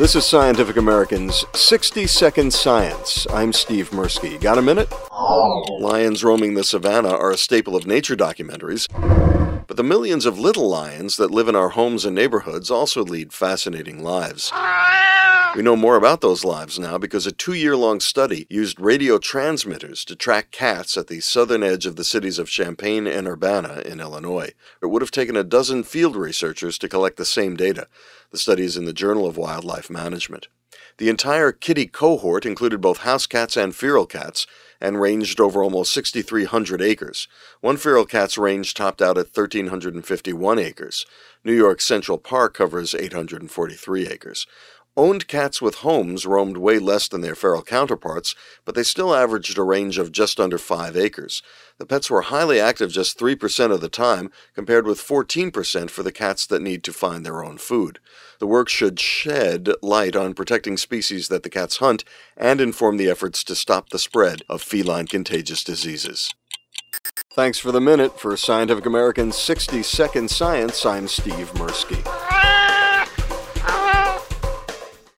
This is Scientific American's 60-Second Science. I'm Steve Mirsky. Got a minute? Lions roaming the savannah are a staple of nature documentaries, but the millions of little lions that live in our homes and neighborhoods also lead fascinating lives. We know more about those lives now because a 2-year-long study used radio transmitters to track cats at the southern edge of the cities of Champaign and Urbana in Illinois. It would have taken a dozen field researchers to collect the same data. The study is in the Journal of Wildlife Management. The entire kitty cohort included both house cats and feral cats and ranged over almost 6,300 acres. One feral cat's range topped out at 1,351 acres. New York's Central Park covers 843 acres. Owned cats with homes roamed way less than their feral counterparts, but they still averaged a range of just under 5 acres. The pets were highly active just 3% of the time, compared with 14% for the cats that need to find their own food. The work should shed light on protecting species that the cats hunt and inform the efforts to stop the spread of feline contagious diseases. Thanks for the minute. For Scientific American's 60-Second Science, I'm Steve Mirsky.